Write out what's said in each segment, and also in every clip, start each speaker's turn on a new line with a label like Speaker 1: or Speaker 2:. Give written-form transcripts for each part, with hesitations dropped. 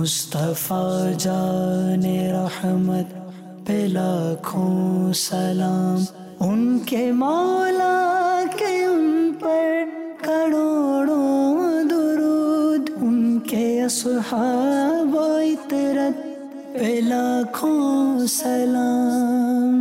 Speaker 1: مصطفیٰ جان رحمت پہ لاکھوں سلام، ان کے مولا کے ان پر کروڑوں درود، ان کے اصحاب و عطرت پہ لاکھوں سلام۔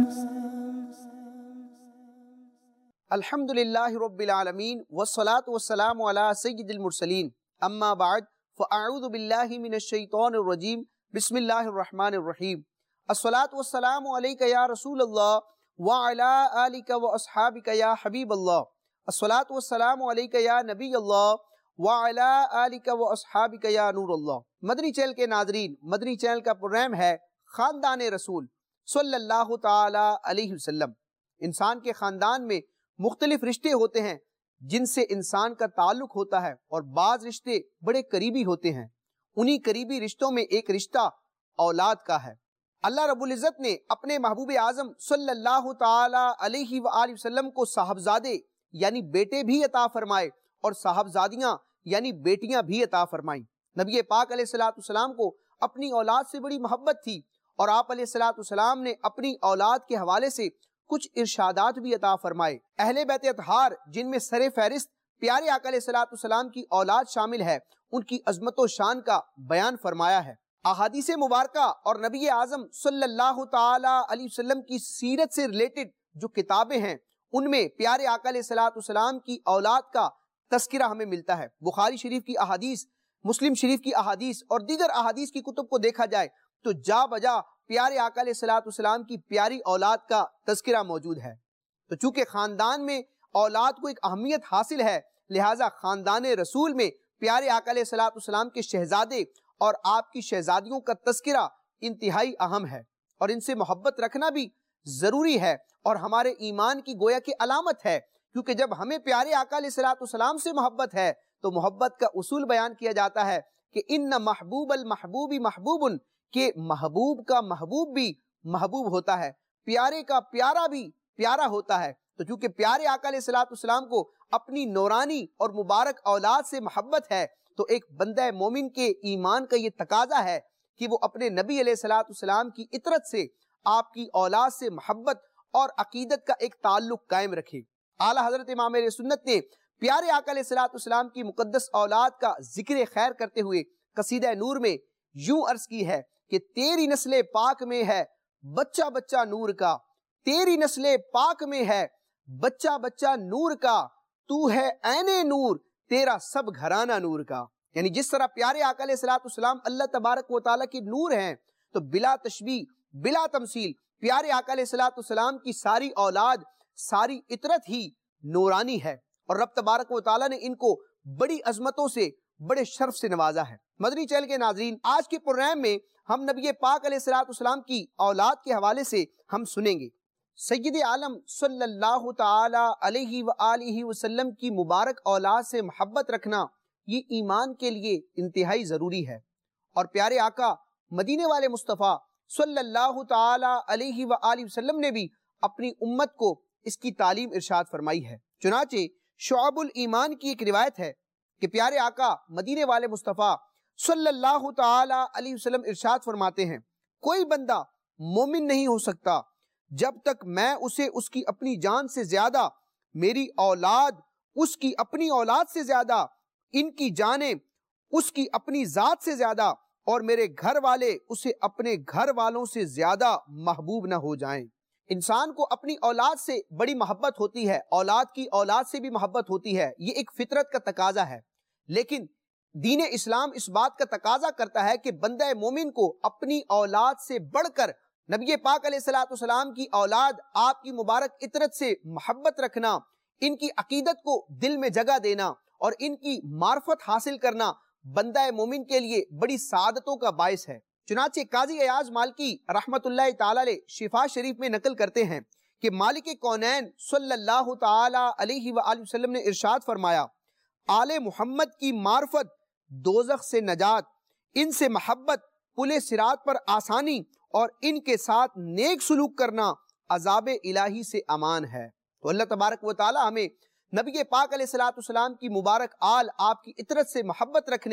Speaker 2: الحمدللہ رب العالمین والصلاة والسلام علی سید المرسلین، اما بعد فاعوذ باللہ من الشیطان الرجیم، بسم اللہ الرحمن الرحیم۔ الصلاة والسلام علیک یا رسول اللہ وعلی آلک واصحابک یا حبیب اللہ، الصلاة والسلام علیک یا نبی اللہ وعلی آلک واصحابک یا نور اللہ۔ مدنی چینل کے ناظرین، مدنی چینل کا پروگرام ہے خاندان رسول صلی اللہ تعالی علیہ وسلم۔ انسان کے خاندان میں مختلف رشتے ہوتے ہیں جن سے انسان کا تعلق ہوتا ہے، اور بعض رشتے بڑے قریبی ہوتے ہیں۔ انہی قریبی رشتوں میں ایک رشتہ اولاد کا ہے۔ اللہ رب العزت نے اپنے محبوب اعظم صلی اللہ تعالی علیہ وآلہ وسلم کو صاحبزادے یعنی بیٹے بھی عطا فرمائے اور صاحبزادیاں یعنی بیٹیاں بھی عطا فرمائیں۔ نبی پاک علیہ السلام کو اپنی اولاد سے بڑی محبت تھی، اور آپ علیہ السلام نے اپنی اولاد کے حوالے سے کچھ ارشادات بھی عطا فرمائے۔ اہل بیت اطہار جن میں سر فہرست پیارے آقا علیہ السلام کی اولاد شامل ہے، ان کی عظمت و شان کا بیان فرمایا ہے۔ احادیث مبارکہ اور نبی اعظم صلی اللہ تعالی علیہ وسلم کی سیرت سے ریلیٹڈ جو کتابیں ہیں، ان میں پیارے آقا علیہ السلام کی اولاد کا تذکرہ ہمیں ملتا ہے۔ بخاری شریف کی احادیث، مسلم شریف کی احادیث اور دیگر احادیث کی کتب کو دیکھا جائے تو جا بجا پیارے آقا علیہ السلام کی پیاری اولاد کا تذکرہ موجود ہے۔ تو چونکہ خاندان میں اولاد کو ایک اہمیت حاصل ہے، لہٰذا خاندان رسول میں پیارے آقا علیہ السلام کے شہزادے اور آپ کی شہزادیوں کا تذکرہ انتہائی اہم ہے، اور ان سے محبت رکھنا بھی ضروری ہے اور ہمارے ایمان کی گویا کہ علامت ہے، کیونکہ جب ہمیں پیارے آقا علیہ السلام سے محبت ہے تو محبت کا اصول بیان کیا جاتا ہے کہ ان محبوب المحبوب محبوب، کہ محبوب کا محبوب بھی محبوب ہوتا ہے، پیارے کا پیارا بھی پیارا ہوتا ہے۔ تو چونکہ پیارے آقا علیہ السلام کو اپنی نورانی اور مبارک اولاد سے محبت ہے، تو ایک بندہ مومن کے ایمان کا یہ تقاضا ہے کہ وہ اپنے نبی علیہ السلام کی عطرت سے، آپ کی اولاد سے محبت اور عقیدت کا ایک تعلق قائم رکھے۔ اعلیٰ حضرت امام اہل سنت نے پیارے آقا علیہ السلام کی مقدس اولاد کا ذکر خیر کرتے ہوئے قصیدہ نور میں یوں عرض کی ہے کہ تیری نسل پاک میں ہے بچہ بچہ نور کا، تیری نسل پاک میں ہے بچہ بچہ نور کا، تو ہے عین نور تیرا سب گھرانہ نور کا۔ یعنی جس طرح پیارے آقا علیہ السلام اللہ تبارک و تعالیٰ کے نور ہیں، تو بلا تشبیہ بلا تمثیل پیارے آقا علیہ السلام کی ساری اولاد، ساری عطرت ہی نورانی ہے، اور رب تبارک و تعالیٰ نے ان کو بڑی عظمتوں سے، بڑے شرف سے نوازا ہے۔ مدنی چینل کے ناظرین، آج کے پروگرام میں ہم نبی پاک علیہ السلام کی اولاد کے حوالے سے ہم سنیں گے۔ سید عالم صلی اللہ تعالی علیہ وآلہ وسلم کی مبارک اولاد سے محبت رکھنا یہ ایمان کے لیے انتہائی ضروری ہے، اور پیارے آقا مدینے والے مصطفیٰ صلی اللہ تعالی علیہ وآلہ وسلم نے بھی اپنی امت کو اس کی تعلیم ارشاد فرمائی ہے۔ چنانچہ شعب الایمان کی ایک روایت ہے کہ پیارے آقا مدینے والے مصطفیٰ صلی اللہ تعالی علیہ وسلم ارشاد فرماتے ہیں، کوئی بندہ مومن نہیں ہو سکتا جب تک میں اسے اس کی اپنی جان سے زیادہ، میری اولاد اس کی اپنی اولاد سے زیادہ، ان کی جانیں اس کی اپنی ذات سے زیادہ، اور میرے گھر والے اسے اپنے گھر والوں سے زیادہ محبوب نہ ہو جائیں۔ انسان کو اپنی اولاد سے بڑی محبت ہوتی ہے، اولاد کی اولاد سے بھی محبت ہوتی ہے، یہ ایک فطرت کا تقاضا ہے، لیکن دین اسلام اس بات کا تقاضا کرتا ہے کہ بندہ مومن کو اپنی اولاد سے بڑھ کر نبی پاک علیہ السلام کی اولاد، آپ کی مبارک عطرت سے محبت رکھنا، ان کی عقیدت کو دل میں جگہ دینا اور ان کی معرفت حاصل کرنا بندہ مومن کے لیے بڑی سعادتوں کا باعث ہے۔ چنانچہ قاضی ایاز مالکی رحمت اللہ تعالی علیہ شفا شریف میں نقل کرتے ہیں کہ مالک کونین صلی اللہ تعالی علیہ وآلہ وسلم نے ارشاد فرمایا، آل محمد کی معرفت دوزخ سے نجات، ان سے محبت پل صراط پر آسانی، اور ان کے ساتھ نیک سلوک کرنا عذاب الہی سے امان ہے۔ تو اللہ تبارک و تعالی ہمیں نبی پاک علیہ السلام کی مبارک آل، آپ کی عطرت سے محبت رکھنے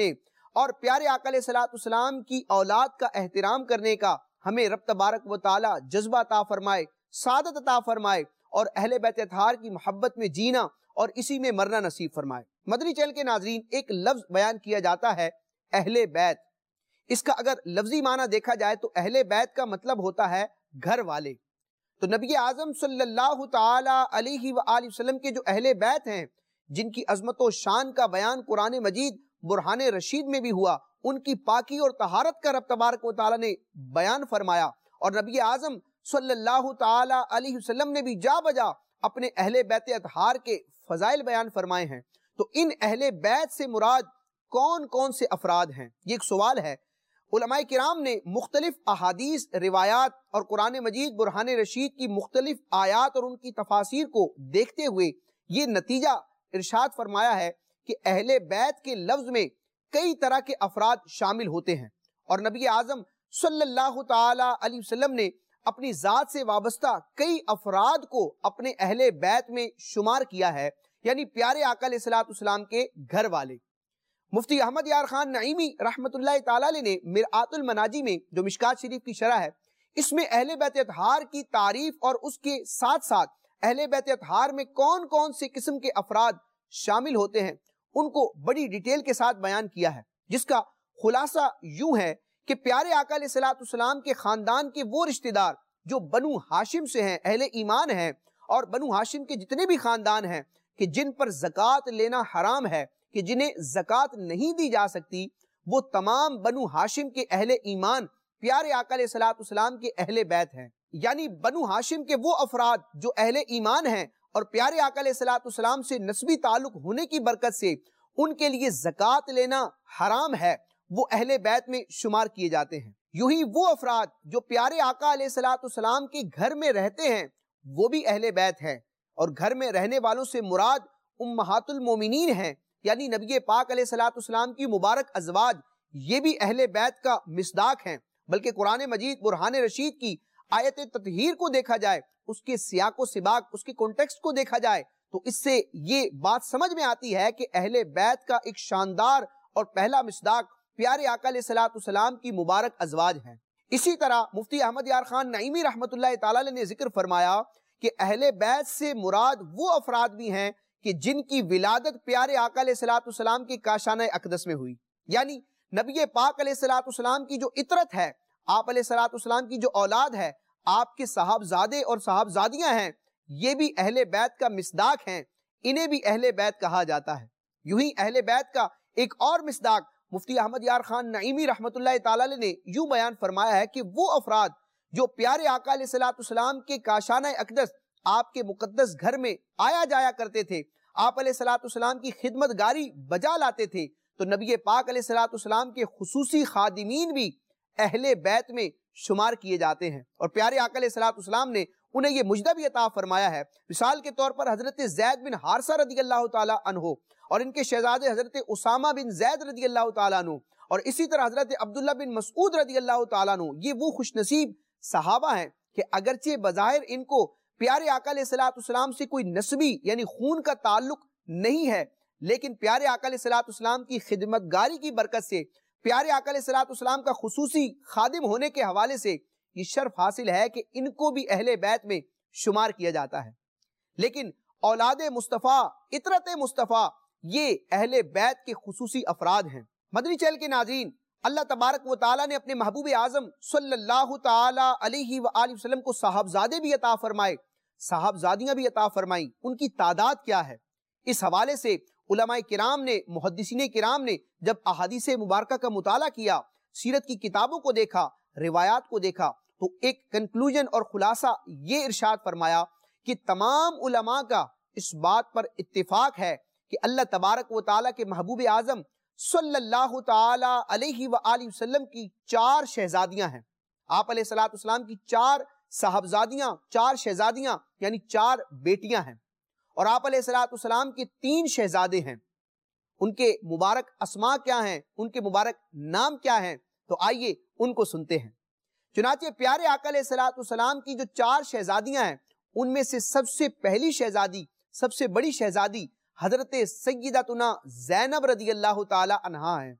Speaker 2: اور پیارے آقا علیہ الصلوۃ والسلام کی اولاد کا احترام کرنے کا ہمیں رب تبارک و تعالی جذبہ عطا فرمائے، سعادت عطا فرمائے، اور اہل بیت اطہار کی محبت میں جینا اور اسی میں مرنا نصیب فرمائے۔ مدنی چینل کے ناظرین، ایک لفظ بیان کیا جاتا ہے اہل بیت۔ اس کا اگر لفظی معنی دیکھا جائے تو اہل بیت کا مطلب ہوتا ہے گھر والے۔ تو نبی اعظم صلی اللہ تعالی علیہ وآلہ وسلم کے جو اہل بیت ہیں، جن کی عظمت و شان کا بیان قرآن مجید برہان رشید میں بھی ہوا، ان کی پاکی اور طہارت کا رب تبارک و تعالی نے بیان فرمایا، اور نبی اعظم صلی اللہ تعالی علیہ وسلم نے بھی جا بجا اپنے اہل بیت اطہار کے فضائل بیان فرمائے ہیں۔ تو ان اہل بیت سے مراد کون کون سے افراد ہیں، یہ ایک سوال ہے۔ علماء کرام نے مختلف احادیث، روایات اور قرآن مجید برہان رشید کی مختلف آیات اور ان کی تفاسیر کو دیکھتے ہوئے یہ نتیجہ ارشاد فرمایا ہے کہ اہل بیت کے لفظ میں کئی طرح کے افراد شامل ہوتے ہیں، اور نبی اعظم صلی اللہ تعالی علیہ وسلم نے اپنی ذات سے وابستہ کئی افراد کو اپنے اہل بیت میں شمار کیا ہے، یعنی پیارے آقا علیہ الصلوۃ والسلام کے گھر والے۔ مفتی احمد یار خان نعیمی رحمۃ اللہ تعالی علیہ نے مرآت المناجی میں جو مشکات شریف کی شرح ہے، اس میں اہل بیت اطہار کی تعریف اور اس کے ساتھ ساتھ اہل بیت اطہار میں کون کون سے قسم کے افراد شامل ہوتے ہیں ان کو بڑی ڈیٹیل کے ساتھ بیان کیا ہے، جس کا خلاصہ یوں ہے کہ پیارے آقا علیہ الصلوۃ والسلام کے خاندان کے وہ رشتہ دار جو بنو ہاشم سے ہیں، اہل ایمان ہیں، اور بنو ہاشم کے جتنے بھی خاندان ہیں کہ جن پر زکوٰۃ لینا حرام ہے، کہ جنہیں زکوٰۃ نہیں دی جا سکتی، وہ تمام بنو ہاشم کے اہل ایمان پیارے آقا علیہ الصلوۃ والسلام کے اہل بیت ہیں۔ یعنی بنو ہاشم کے وہ افراد جو اہل ایمان ہیں اور پیارے آقا علیہ الصلوۃ والسلام سے نسبی تعلق ہونے کی برکت سے ان کے لیے زکوٰۃ لینا حرام ہے، وہ اہل بیت میں شمار کیے جاتے ہیں۔ یوں ہی وہ افراد جو پیارے آقا علیہ الصلوۃ والسلام کے گھر میں رہتے ہیں وہ بھی اہل بیت ہیں، اور گھر میں رہنے والوں سے مراد امہات المومنین ہیں، یعنی نبی پاک علیہ الصلوۃ والسلام کی مبارک ازواج، یہ بھی اہل بیت کا مصداق ہیں۔ بلکہ قرآن مجید برہان رشید کی آیت تطہیر کو دیکھا جائے، اس کے سیاق و سباق، اس کے کانٹیکسٹ کو دیکھا جائے، تو اس سے یہ بات سمجھ میں آتی ہے کہ اہل بیت کا ایک شاندار اور پہلا مصداق پیارے آقا علیہ الصلوۃ والسلام کی مبارک ازواج ہیں۔ اسی طرح مفتی احمد یار خان نعیمی رحمۃ اللہ تعالی علیہ نے ذکر فرمایا کہ اہل بیت سے مراد وہ افراد بھی ہیں کہ جن کی ولادت پیارے آقا علیہ الصلوۃ والسلام کے کاشانہ اقدس میں ہوئی، یعنی نبی پاک علیہ الصلوۃ والسلام کی جو اطرت ہے، آپ علیہ الصلوۃ والسلام کی جو اولاد ہے، آپ کے صاحبزادے اور صاحبزادیاں ہیں، یہ بھی اہل بیت کا مصداق ہیں، انہیں بھی اہل بیت کہا جاتا ہے۔ یوں ہی اہل بیت کا ایک اور مصداق مفتی احمد یار خان نعیمی رحمۃ اللہ تعالی علیہ نے یوں بیان فرمایا ہے کہ وہ افراد جو پیارے آقا علیہ الصلوۃ والسلام کے کاشانہ اقدس، آپ کے مقدس گھر میں آیا جایا کرتے تھے، آپ علیہ الصلوۃ والسلام کی خدمت گاری بجا لاتے تھے، تو نبی پاک علیہ الصلوۃ والسلام کے خصوصی خادمین بھی اہل بیت میں شمار کیے جاتے ہیں، اور پیارے آقا علیہ الصلوۃ والسلام نے انہیں یہ مجدہ بھی عطا فرمایا ہے۔ مثال کے طور پر حضرت زید بن حارثہ رضی اللہ تعالی عنہ اور ان کے شہزادے حضرت اسامہ بن زید رضی اللہ تعالیٰ عنہ، اور اسی طرح حضرت عبداللہ بن مسعود رضی اللہ تعالیٰ عنہ، یہ وہ خوش نصیب صحابہ ہیں کہ اگرچہ بظاہر ان کو پیارے آقا علیہ الصلوۃ والسلام سے کوئی نسبی یعنی خون کا تعلق نہیں ہے، لیکن پیارے آقا علیہ الصلوۃ والسلام کی خدمت گاری کی برکت سے، پیارے آقا علیہ الصلوۃ والسلام کا خصوصی خادم ہونے کے حوالے سے یہ شرف حاصل ہے کہ ان کو بھی اہل بیت میں شمار کیا جاتا ہے۔ لیکن اولاد مصطفیٰ، اطرت مصطفیٰ، یہ اہل بیت کے خصوصی افراد ہیں۔ مدنی چینل کے ناظرین، اللہ تبارک و تعالیٰ نے اپنے محبوب اعظم صلی اللہ تعالی علیہ وآلہ وسلم کو صاحبزادے بھی عطا فرمائے، صاحبزادیاں بھی عطا فرمائیں۔ ان کی تعداد کیا ہے؟ اس حوالے سے علماء کرام نے، محدثین کرام نے جب احادیث مبارکہ کا مطالعہ کیا، سیرت کی کتابوں کو دیکھا، روایات کو دیکھا، تو ایک کنکلوژن اور خلاصہ یہ ارشاد فرمایا کہ تمام علماء کا اس بات پر اتفاق ہے کہ اللہ تبارک و تعالیٰ کے محبوب اعظم صلی اللہ تعالی علیہ وآلہ وسلم کی 4 شہزادیاں ہیں۔ آپ علیہ الصلوۃ والسلام کی 4 صاحبزادیاں، 4 شہزادیاں یعنی 4 بیٹیاں ہیں، اور آپ علیہ الصلوۃ والسلام کے 3 شہزادے ہیں۔ ان کے مبارک اسماء کیا ہیں، ان کے مبارک نام کیا ہیں؟ تو آئیے ان کو سنتے ہیں۔ چنانچہ پیارے آقا علیہ الصلوۃ والسلام کی جو 4 شہزادیاں ہیں، ان میں سے سب سے پہلی شہزادی، سب سے بڑی شہزادی حضرت سیدتنا زینب رضی اللہ تعالی عنہا ہیں۔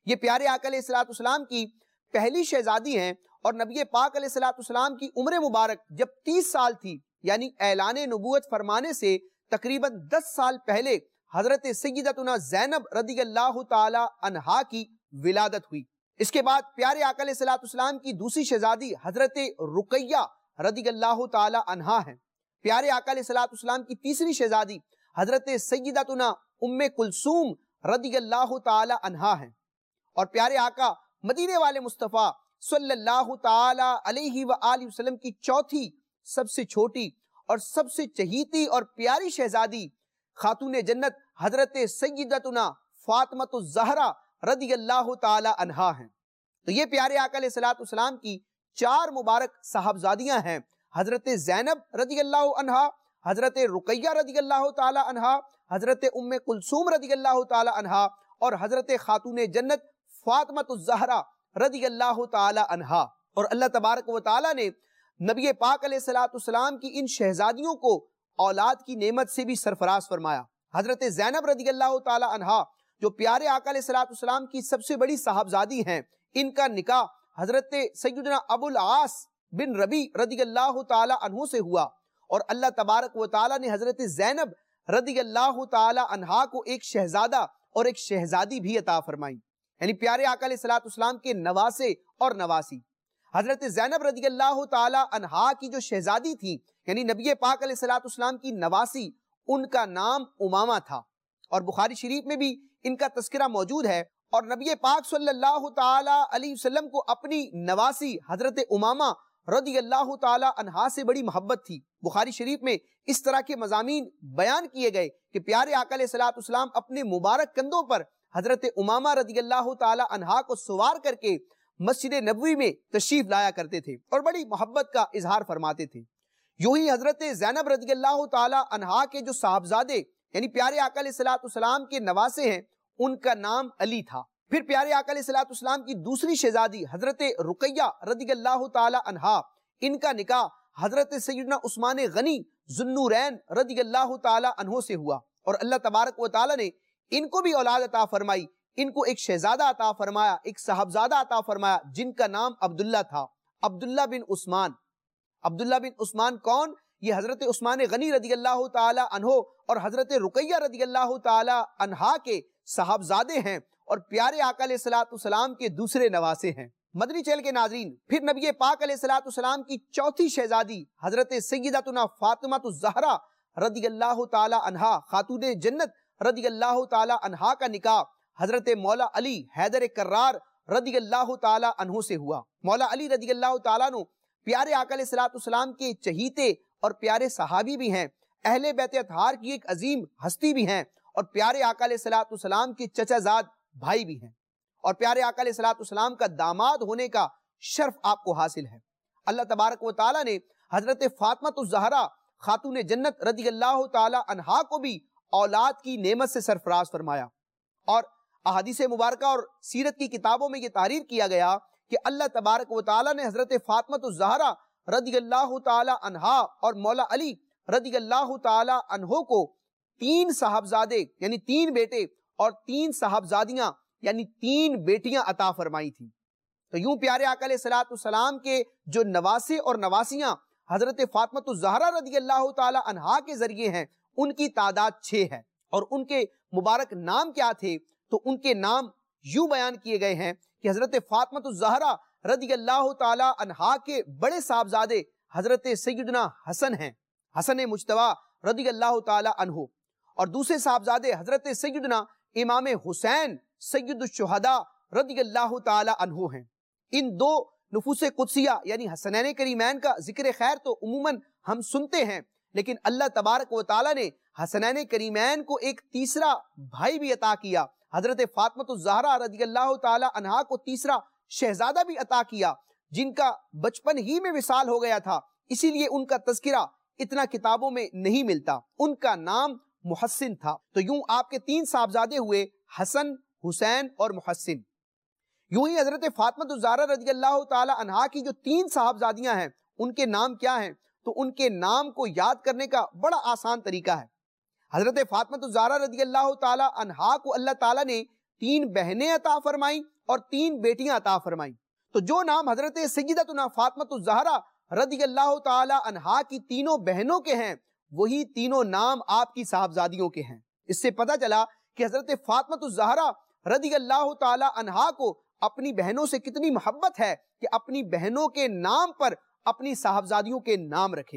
Speaker 2: یہ پیارے آقا علیہ الصلوۃ والسلام کی پہلی شہزادی ہیں، اور نبی پاک علیہ الصلوۃ والسلام کی عمر مبارک جب 30 سال تھی، یعنی اعلان نبوت فرمانے سے تقریباً 10 سال پہلے حضرت سیدتنا زینب رضی اللہ تعالی عنہا کی ولادت ہوئی۔ اس کے بعد پیارے آقا علیہ الصلوۃ والسلام کی دوسری شہزادی حضرت رقیہ رضی اللہ تعالی عنہا ہیں۔ پیارے آقا علیہ الصلوۃ والسلام کی تیسری شہزادی حضرت سیدتنا ام کلثوم رضی اللہ تعالی عنہا ہیں، اور پیارے آقا مدینے والے مصطفیٰ صلی اللہ تعالی علیہ وآلہ وسلم کی چوتھی سب سے چھوٹی اور سب سے چہیتی اور پیاری شہزادی خاتون جنت حضرت سیدتنا فاطمۃ الزہرا رضی اللہ تعالی عنہا ہیں۔ تو یہ پیارے آقا علیہ الصلوۃ والسلام کی 4 مبارک صاحبزادیاں ہیں، حضرت زینب رضی اللہ عنہا، حضرت رقیہ رضی اللہ تعالی عنہا، حضرت ام کلثوم رضی اللہ تعالی عنہا، اور حضرت خاتون جنت فاطمۃ الزہرا رضی اللہ تعالی عنہا۔ اور اللہ تبارک و تعالی نے نبی پاک علیہ الصلوۃ والسلام کی ان شہزادیوں کو اولاد کی نعمت سے بھی سرفراز فرمایا۔ حضرت زینب رضی اللہ تعالی عنہا جو پیارے آقا علیہ الصلوۃ والسلام کی سب سے بڑی صاحبزادی ہیں، ان کا نکاح حضرت سیدنا ابو العاص بن ربیع رضی اللہ تعالی عنہ سے ہوا، اور اللہ تبارک و تعالی نے حضرت زینب رضی اللہ تعالی عنہا کو ایک شہزادہ اور ایک شہزادی بھی عطا فرمائی، یعنی پیارے آقا علیہ الصلوۃ والسلام کے نواسے اور نواسی۔ حضرت زینب رضی اللہ تعالی عنہا کی جو شہزادی تھی، یعنی نبی پاک علیہ الصلوۃ والسلام کی نواسی، ان کا نام امامہ تھا، اور بخاری شریف میں بھی ان کا تذکرہ موجود ہے۔ اور نبی پاک صلی اللہ تعالی علیہ وسلم کو اپنی نواسی حضرت امامہ رضی اللہ تعالی عنہا سے بڑی محبت تھی۔ بخاری شریف میں اس طرح کے مضامین بیان کیے گئے کہ پیارے آقا علیہ الصلوۃ والسلام اپنے مبارک کندھوں پر حضرت امامہ رضی اللہ تعالی عنہا کو سوار کر کے مسجد نبوی میں تشریف لایا کرتے تھے اور بڑی محبت کا اظہار فرماتے تھے۔ یوں ہی حضرت زینب رضی اللہ تعالی عنہا کے جو صاحبزادے یعنی پیارے آقا علیہ الصلوۃ والسلام کے نواسے ہیں، ان کا نام علی تھا۔ پھر پیارے آقا علیہ الصلوۃ والسلام کی دوسری شہزادی حضرت رقیہ رضی اللہ تعالی عنہا، ان کا نکاح حضرت سیدنا عثمان غنی ذو النورین رضی اللہ تعالی عنہ سے ہوا، اور اللہ تبارک و تعالی نے ان کو بھی اولاد عطا فرمائی، ان کو ایک شہزادہ عطا فرمایا، ایک صاحبزادہ عطا فرمایا، جن کا نام عبداللہ تھا، عبداللہ بن عثمان۔ عبداللہ بن عثمان کون؟ یہ حضرت عثمان غنی رضی اللہ تعالی عنہ اور حضرت رقیہ رضی اللہ تعالی عنہا کے صاحبزادے ہیں، اور پیارے آقا علیہ الصلوۃ والسلام کے دوسرے نواسے ہیں۔ مدنی چینل کے ناظرین، پھر نبی پاک علیہ الصلوۃ والسلام کی چوتھی شہزادی حضرت سیدتنا فاطمۃ الزہرا رضی اللہ تعالی عنہا خاتون جنت رضی اللہ تعالی عنہا کا نکاح حضرت مولا علی حیدر کرار رضی اللہ تعالی عنہ سے ہوا۔ مولا علی رضی اللہ تعالیٰ عنہ پیارے آقا علیہ الصلوۃ والسلام کے چہیتے اور پیارے صحابی بھی ہیں، اہل بیت اطہار کی ایک عظیم ہستی بھی ہیں، اور پیارے آقا علیہ الصلوۃ والسلام کے چچا زاد بھائی بھی ہیں، اور پیارے آقا علیہ الصلوۃ والسلام کا داماد ہونے کا شرف آپ کو حاصل ہے۔ اللہ تبارک و تعالیٰ نے حضرت فاطمۃ الزہرا خاتون جنت رضی اللہ تعالی عنہا کو بھی اولاد کی نعمت سے سرفراز فرمایا، اور احادیث مبارکہ اور سیرت کی کتابوں میں یہ تحریر کیا گیا کہ اللہ تبارک و تعالیٰ نے حضرت فاطمۃ الزہرا رضی اللہ تعالی عنہا اور مولا علی رضی اللہ تعالی عنہ کو 3 صاحبزادے یعنی 3 بیٹے اور 3 صاحبزادیاں یعنی 3 بیٹیاں عطا فرمائی تھیں۔ تو یوں پیارے آقا علیہ الصلوۃ والسلام کے جو نواسے اور نواسیاں حضرت فاطمۃ الزہرا رضی اللہ تعالی عنہا کے ذریعے ہیں، ان کی تعداد 6 ہے، اور ان کے مبارک نام کیا تھے؟ تو ان کے نام یوں بیان کیے گئے ہیں کہ حضرت فاطمۃ الزہرا رضی اللہ تعالی عنہا کے بڑے صاحبزادے حضرت سیدنا حسن ہیں، حسن مجتبی رضی اللہ تعالی عنہ، اور دوسرے صاحبزادے حضرت سیدنا امام حسین سید الشہداء رضی اللہ تعالی عنہ ہیں۔ ان 2 نفوس قدسیہ یعنی حسنین کریمین کا ذکر خیر تو عموماً ہم سنتے ہیں، لیکن اللہ تبارک و تعالی نے حسنین کریمین کو ایک تیسرا بھائی بھی عطا کیا، حضرت فاطمۃ الزہرا رضی اللہ تعالی عنہا کو تیسرا شہزادہ بھی عطا کیا، جن کا بچپن ہی میں وصال ہو گیا تھا، اسی لیے ان کا تذکرہ اتنا کتابوں میں نہیں ملتا، ان کا نام محسن تھا۔ تو یوں آپ کے 3 صاحبزادے ہوئے، حسن، حسین اور محسن۔ یوں ہی حضرت فاطمۃ الزہرا رضی اللہ تعالی عنہا کی جو 3 صاحبزادیاں ہیں، ان کے نام کیا ہیں؟ تو ان کے نام کو یاد کرنے کا بڑا آسان طریقہ ہے۔ حضرت فاطمۃ الزہرا رضی اللہ تعالی عنہا کو اللہ تعالیٰ نے 3 بہنیں عطا فرمائیں اور 3 بیٹیاں عطا فرمائیں۔ تو جو نام حضرت سیدتنا فاطمہ الزہرا رضی اللہ تعالی عنہا کی تینوں بہنوں کے ہیں، وہی تینوں نام آپ کی صاحبزادیوں کے ہیں۔ اس سے پتہ چلا کہ حضرت فاطمہ الزہرا رضی اللہ تعالی عنہا کو اپنی بہنوں سے کتنی محبت ہے کہ اپنی بہنوں کے نام پر اپنی صاحبزادیوں کے نام رکھے۔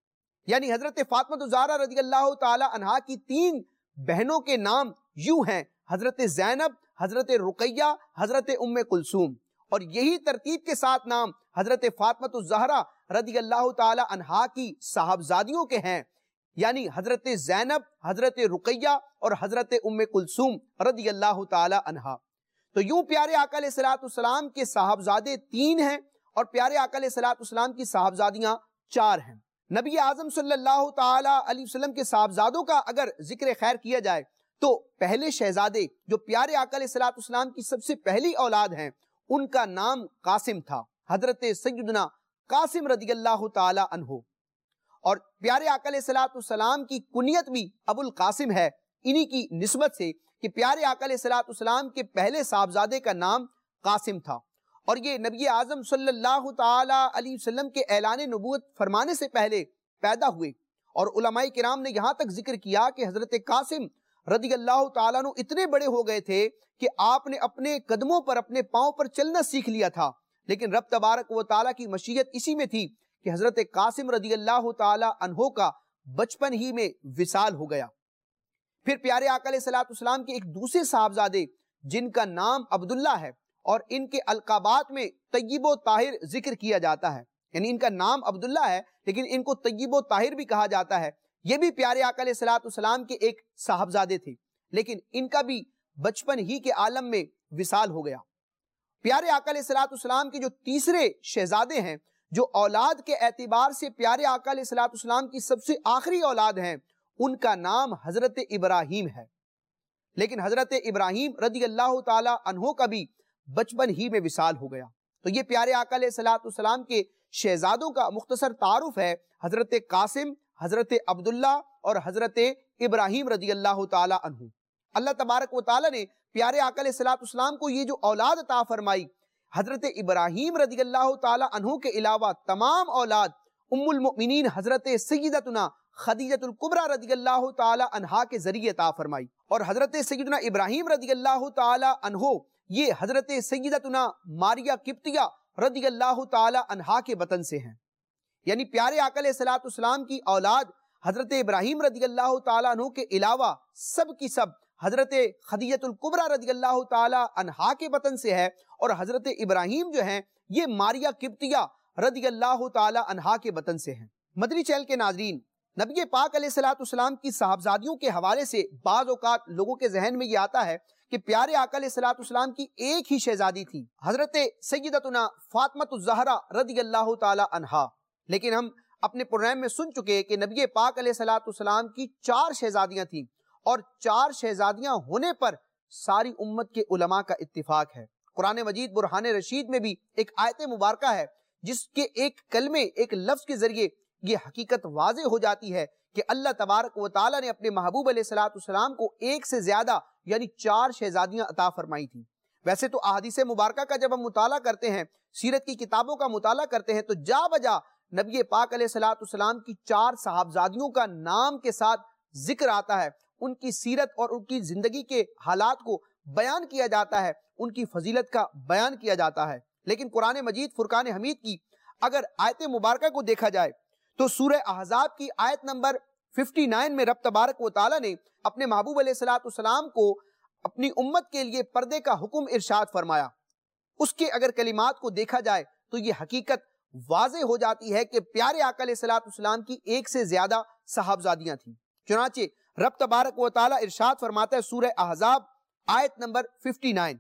Speaker 2: یعنی حضرت فاطمہ الزہرا رضی اللہ تعالی عنہا کی 3 بہنوں کے نام یوں ہیں: حضرت زینب، حضرت رقیہ، حضرت ام کلثوم، اور یہی ترتیب کے ساتھ نام حضرت فاطمہ الزہرا رضی اللہ تعالی عنہا کی صاحبزادیوں کے ہیں، یعنی حضرت زینب، حضرت رقیہ اور حضرت ام کلثوم رضی اللہ تعالی عنہا۔ تو یوں پیارے آقا علیہ الصلوۃ والسلام کے صاحبزادے 3 ہیں اور پیارے آقا علیہ الصلوۃ والسلام کی صاحبزادیاں 4 ہیں۔ نبی اعظم صلی اللہ تعالی علیہ وسلم کے صاحبزادوں کا اگر ذکر خیر کیا جائے تو پہلے شہزادے جو پیارے آقا علیہ الصلوۃ والسلام کی سب سے پہلی اولاد ہیں، ان کا نام قاسم تھا، حضرت سیدنا قاسم رضی اللہ تعالی عنہ، اور پیارے آقا علیہ الصلوۃ والسلام کی کنیت بھی ابو القاسم ہے، انہی کی نسبت سے کہ پیارے آقا علیہ الصلوۃ والسلام کے پہلے صاحبزادے کا نام قاسم تھا، اور یہ نبی اعظم صلی اللہ تعالی علیہ وسلم کے اعلان نبوت فرمانے سے پہلے پیدا ہوئے۔ اور علماء کرام نے یہاں تک ذکر کیا کہ حضرت قاسم رضی اللہ تعالیٰ عنہ اتنے بڑے ہو گئے تھے کہ آپ نے اپنے قدموں پر، اپنے پاؤں پر چلنا سیکھ لیا تھا، لیکن رب تبارک و تعالیٰ کی مشیت اسی میں تھی کہ حضرت قاسم رضی اللہ تعالی عنہ کا بچپن ہی میں وصال ہو گیا۔ پھر پیارے آقا علیہ الصلوۃ والسلام کے ایک دوسرے صاحبزادے جن کا نام عبداللہ ہے اور ان کے القابات میں طیب و طاہر ذکر کیا جاتا ہے، یعنی ان کا نام عبداللہ ہے لیکن ان کو طیب و طاہر بھی کہا جاتا ہے، یہ بھی پیارے آقا علیہ الصلوۃ والسلام کے ایک صاحبزادے تھے، لیکن ان کا بھی بچپن ہی کے عالم میں وصال ہو گیا۔ پیارے آقا علیہ الصلوۃ والسلام کے جو تیسرے شہزادے ہیں، جو اولاد کے اعتبار سے پیارے آقا علیہ الصلوۃ والسلام کی سب سے آخری اولاد ہیں، ان کا نام حضرت ابراہیم ہے، لیکن حضرت ابراہیم رضی اللہ تعالی عنہ کا بھی بچپن ہی میں وصال ہو گیا۔ تو یہ پیارے آقا علیہ الصلوۃ والسلام کے شہزادوں کا مختصر تعارف ہے، حضرت قاسم، حضرت عبداللہ اور حضرت ابراہیم رضی اللہ تعالی عنہ۔ اللہ تبارک و تعالی نے پیارے آقا علیہ الصلوۃ والسلام کو یہ جو اولاد عطا فرمائی، حضرت ابراہیم رضی اللہ تعالی عنہ کے علاوہ تمام اولاد ام المؤمنین حضرت سیدتنا خدیجہ الکبریٰ رضی اللہ تعالی عنہا کے ذریعے عطا فرمائی، اور حضرت سیدنا ابراہیم رضی اللہ تعالی عنہ یہ حضرت سیدتنا ماریہ قبطیہ رضی اللہ تعالی عنہا کے بطن سے ہیں۔ یعنی پیارے آقا علیہ الصلوۃ والسلام کی اولاد حضرت ابراہیم رضی اللہ تعالی عنہ کے علاوہ سب کی سب حضرت خدیجہ الکبریٰ رضی اللہ تعالی عنہا کے بطن سے ہے، اور حضرت ابراہیم جو ہیں یہ ماریہ قبطیہ رضی اللہ تعالی عنہا کے بطن سے ہیں۔ مدنی چینل کے ناظرین، نبی پاک علیہ الصلوۃ والسلام کی صاحبزادیوں کے حوالے سے بعض اوقات لوگوں کے ذہن میں یہ آتا ہے کہ پیارے آقا علیہ الصلوۃ والسلام کی ایک ہی شہزادی تھی، حضرت سیدتنا فاطمہ الزہرا رضی اللہ تعالی عنہا، لیکن ہم اپنے پروگرام میں سن چکے کہ نبی پاک علیہ الصلوۃ والسلام کی 4 شہزادیاں تھیں، اور 4 شہزادیاں ہونے پر ساری امت کے علماء کا اتفاق ہے۔ قرآن مجید برہان رشید میں بھی ایک آیت مبارکہ ہے جس کے ایک کلمے، ایک لفظ کے ذریعے یہ حقیقت واضح ہو جاتی ہے کہ اللہ تبارک و تعالیٰ نے اپنے محبوب علیہ الصلوۃ والسلام کو ایک سے زیادہ یعنی 4 شہزادیاں عطا فرمائی تھیں۔ ویسے تو احادیث مبارکہ کا جب ہم مطالعہ کرتے ہیں، سیرت کی کتابوں کا مطالعہ کرتے ہیں، تو جا بجا نبی پاک علیہ الصلوۃ والسلام کی 4 صحابزادیوں کا نام کے ساتھ ذکر آتا ہے، ان کی سیرت اور ان کی زندگی کے حالات کو بیان کیا جاتا ہے، ان کی فضیلت کا بیان کیا جاتا ہے۔ لیکن قرآن مجید فرقان حمید کی اگر آیت مبارکہ کو دیکھا جائے تو سورہ احزاب کی آیت نمبر 59 میں رب تبارک و تعالیٰ نے اپنے محبوب علیہ الصلوۃ والسلام کو اپنی امت کے لیے پردے کا حکم ارشاد فرمایا۔ اس کے اگر کلمات کو دیکھا جائے تو یہ حقیقت واضح ہو جاتی ہے کہ پیارے آقا علیہ الصلوۃ والسلام کی ایک سے زیادہ صحابزادیاں تھیں۔ چنانچہ رب تبارک و تعالیٰ ارشاد فرماتا ہے سورہ احزاب آیت نمبر 59،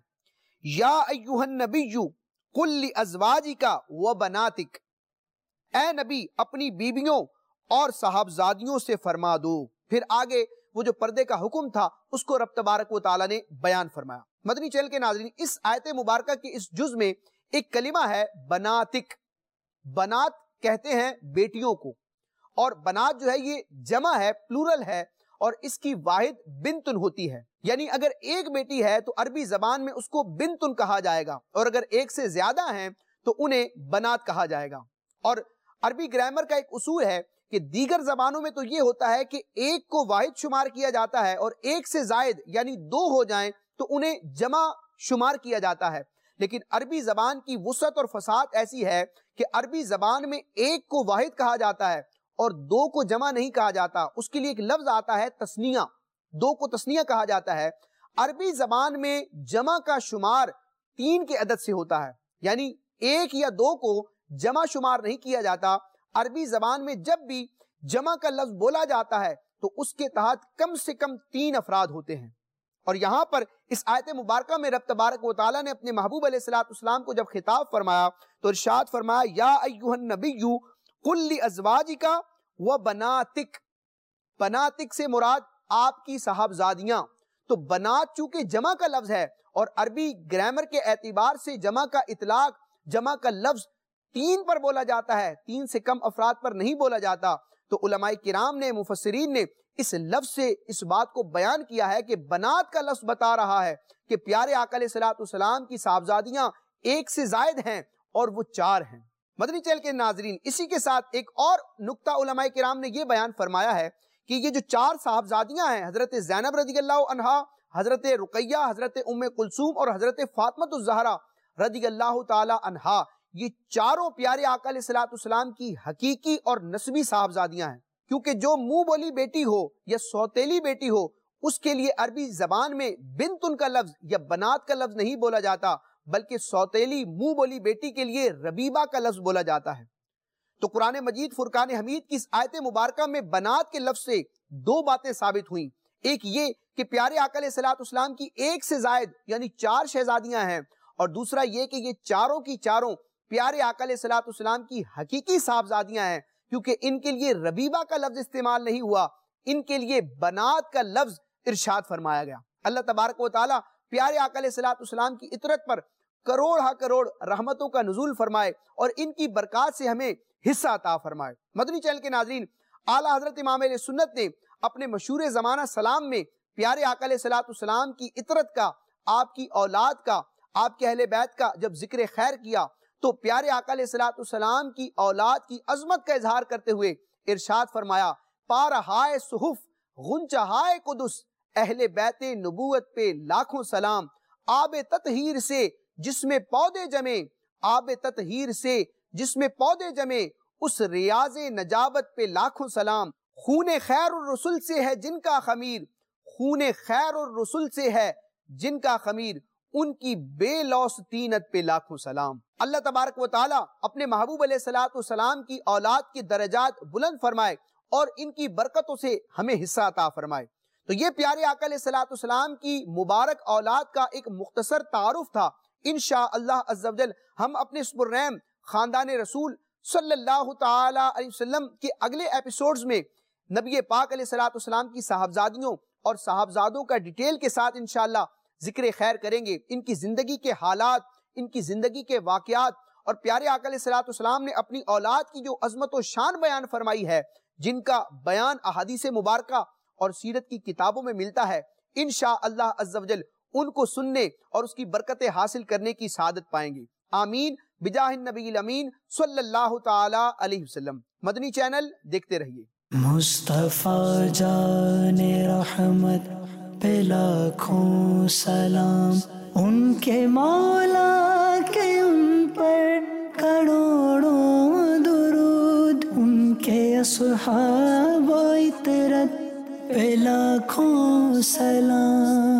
Speaker 2: یا ایھا النبی قل لازواجک وبناتک، اے نبی اپنی بیویوں اور صحابزادیوں سے فرما دو۔ پھر آگے وہ جو پردے کا حکم تھا اس کو رب تبارک و تعالیٰ نے بیان فرمایا۔ مدنی چینل کے ناظرین، اس آیت مبارکہ کے اس جز میں ایک کلمہ ہے بناتک۔ بنات کہتے ہیں بیٹیوں کو، اور بنات جو ہے یہ جمع ہے، پلورل ہے، اور اس کی واحد بنتن ہوتی ہے، یعنی اگر ایک بیٹی ہے تو عربی زبان میں اس کو بنتن کہا جائے گا، اور اگر ایک سے زیادہ ہیں تو انہیں بنات کہا جائے گا۔ اور عربی گرامر کا ایک اصول ہے کہ دیگر زبانوں میں تو یہ ہوتا ہے کہ ایک کو واحد شمار کیا جاتا ہے اور ایک سے زائد یعنی دو ہو جائیں تو انہیں جمع شمار کیا جاتا ہے، لیکن عربی زبان کی وسعت اور فصاحت ایسی ہے کہ عربی زبان میں ایک کو واحد کہا جاتا ہے اور دو کو جمع نہیں کہا جاتا، اس کے لیے ایک لفظ آتا ہے تثنیہ، دو کو تثنیہ کہا جاتا ہے۔ عربی زبان میں جمع کا شمار 3 کے عدد سے ہوتا ہے، یعنی ایک یا دو کو جمع شمار نہیں کیا جاتا۔ عربی زبان میں جب بھی جمع کا لفظ بولا جاتا ہے تو اس کے تحت کم سے کم 3 افراد ہوتے ہیں۔ اور یہاں پر اس آیت مبارکہ میں رب تبارک و تعالیٰ نے اپنے محبوب علیہ السلام کو جب خطاب فرمایا تو ارشاد فرمایا یا ایھا النبی قل لازواجک و بناتک، بناتک سے مراد آپ کی صاحبزادیاں، تو بنات چونکہ جمع کا لفظ ہے اور عربی گرامر کے اعتبار سے جمع کا اطلاق، جمع کا لفظ 3 پر بولا جاتا ہے، 3 سے کم افراد پر نہیں بولا جاتا، تو علماء کرام نے، مفسرین نے اس لفظ سے اس بات کو بیان کیا ہے کہ بنات کا لفظ بتا رہا ہے کہ پیارے آقا علیہ السلام کی صاحبزادیاں ایک سے زائد ہیں اور وہ 4 ہیں۔ مدنی چینل کے ناظرین، اسی کے ساتھ ایک اور نقطہ علماء کرام نے یہ بیان فرمایا ہے کہ یہ جو 4 صاحبزادیاں ہیں، حضرت زینب رضی اللہ عنہا، حضرت رقیہ، حضرت ام کلثوم اور حضرت فاطمہ الزہرا رضی اللہ تعالی عنہا، یہ چاروں پیارے آقا علیہ السلام کی حقیقی اور نسبی صاحبزادیاں ہیں، کیونکہ جو منہ بولی بیٹی ہو یا سوتیلی بیٹی ہو اس کے لیے عربی زبان میں بنتن کا لفظ یا بنات کا لفظ نہیں بولا جاتا، بلکہ سوتیلی منہ بولی بیٹی کے لیے ربیبہ کا لفظ بولا جاتا ہے۔ تو قرآن مجید فرقان حمید کی اس آیت مبارکہ میں بنات کے لفظ سے 2 باتیں ثابت ہوئیں، ایک یہ کہ پیارے آقا علیہ السلام کی ایک سے زائد یعنی 4 شہزادیاں ہیں، اور دوسرا یہ کہ یہ چاروں کی چاروں پیارے آقا علیہ السلام کی حقیقی صاحبزادیاں ہیں، کیونکہ ان کے لیے ربیبہ کا لفظ استعمال نہیں ہوا، ان کے لیے بنات کا لفظ ارشاد فرمایا گیا۔ اللہ تبارک و تعالیٰ پیارے آقا علیہ السلام کی اطرت پر کروڑ ہا کروڑ رحمتوں کا نزول فرمائے اور ان کی برکات سے ہمیں حصہ عطا فرمائے۔ مدنی چینل کے ناظرین، اعلیٰ حضرت امام اہل سنت نے اپنے مشہور زمانہ سلام میں پیارے آقا علیہ السلام کی اطرت کا، آپ کی اولاد کا، آپ کے اہل بیت کا جب ذکر خیر کیا تو پیارے آقا علیہ السلام کی اولاد کی عظمت کا اظہار کرتے ہوئے ارشاد فرمایا، پارہائے صحف غنچہائے قدس، اہل بیت نبوت پہ لاکھوں سلام، آب تطہیر سے جس میں پودے جمے، آب تطہیر سے جس میں پودے جمے، اس ریاض نجابت پہ لاکھوں سلام، خون خیر الرسل سے ہے جن کا خمیر، خون خیر الرسل سے ہے جن کا خمیر، ان کی بے لوث طینت پہ لاکھوں سلام۔ اللہ تبارک و تعالیٰ اپنے محبوب علیہ السلام کی اولاد کے درجات بلند فرمائے اور ان کی برکتوں سے ہمیں حصہ عطا فرمائے۔ تو یہ پیارے آقا علیہ السلام کی مبارک اولاد کا ایک مختصر تعارف تھا۔ انشاءاللہ عز و جل ہم اپنے اس پرنعم خاندان رسول صلی اللہ تعالی علیہ وسلم کے اگلے ایپیسوڈز میں نبی پاک علیہ السلام کی صاحبزادیوں اور صاحبزادوں کا ڈیٹیل کے ساتھ انشاءاللہ ذکر خیر کریں گے، ان کی زندگی کے حالات، ان کی زندگی کے واقعات، اور پیارے آقا علیہ السلام نے اپنی اولاد کی جو عظمت و شان بیان فرمائی ہے، جن کا بیان احادیث مبارکہ اور سیرت کی کتابوں میں ملتا ہے، انشاءاللہ عز و جل ان کو سننے اور اس کی برکتیں حاصل کرنے کی سعادت پائیں گے۔ آمین بجاہ النبی الامین صلی اللہ تعالی علیہ وسلم۔ مدنی چینل دیکھتے رہیے۔
Speaker 1: مصطفیٰ جان رحمت پہ لاکھوں سلام، ان کے مولا کے ان پر کروڑوں درود، ان کے اصحاب و اطرت پہ لاکھوں سلام۔